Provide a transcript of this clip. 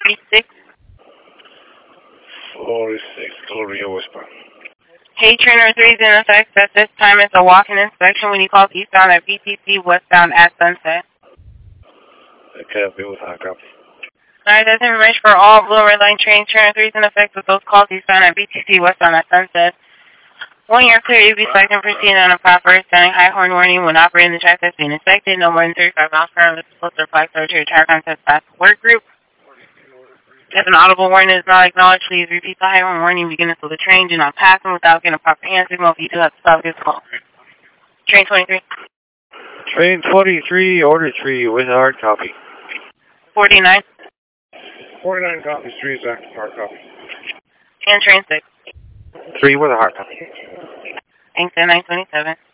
46. 46, Gloria westbound. Hey, Trainer 3 is in effect at this time. It's a walk-in inspection when you call eastbound at BTC, westbound at Sunset. Okay, I'll be with high copy. Alright, that's information for all Blue Red Line trains. Trainer 3 is in effect with those calls eastbound at BTC, westbound at Sunset. When you're clear, you'll be selected and proceeding on a proper standing high horn warning when operating the track that's being inspected. No more than 35 miles per hour with supposed to apply to your tire contest fast work group. If an audible warning is not acknowledged, please repeat the high horn warning beginning so the train do not pass them without getting a proper hand signal. If you do have to stop, give us a call. Train 23. Train 23, order 3 with a hard copy. 49. 49 copies, 3 is active hard copy. And train 6. 3 with a hard copy. Thanks, 927.